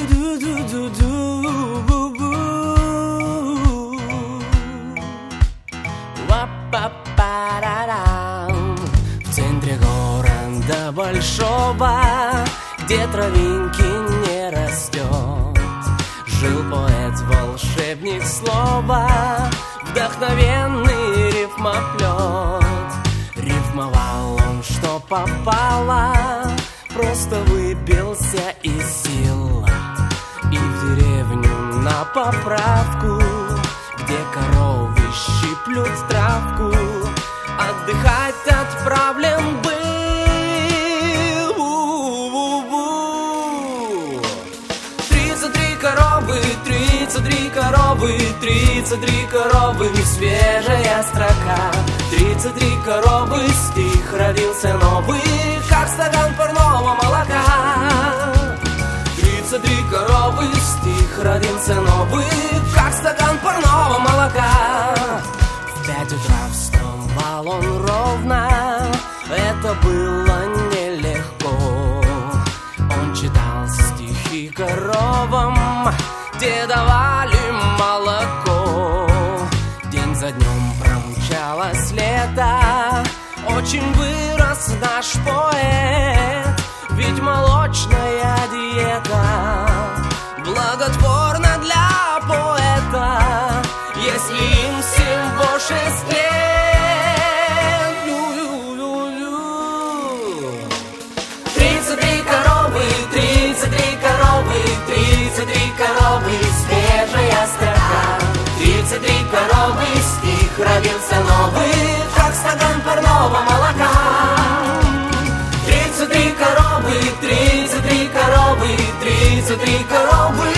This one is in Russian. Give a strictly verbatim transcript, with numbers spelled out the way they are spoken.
В центре города большого, где травинки не растет, жил поэт-волшебник слова, вдохновенный рифмоплет. Рифмовал он, что попало, просто выбился из сил. И в деревню на поправку, где коровы щиплют травку, отдыхать отправлен был. Тридцать три коровы, тридцать три коровы, тридцать три коровы, свежая строка. Тридцать три коровы, стих родился новый, как стакан парного молока. Тридцать три коровы, стих родился новый, как стакан парного молока. В пять утра вставал он ровно, это было нелегко. Он читал стихи коровам, те давали молоко. День за днем промчалось лето, очень вырос наш поэт. Ведь молочная диета благотворна для поэта, если им всего шесть лет. Тридцать три коровы, тридцать три коровы, тридцать три коровы, свежая строка. Тридцать три коровы, стих родился новый, как стакан парного молока. Тридцать три коровы, тридцать три коровы, тридцать три коровы,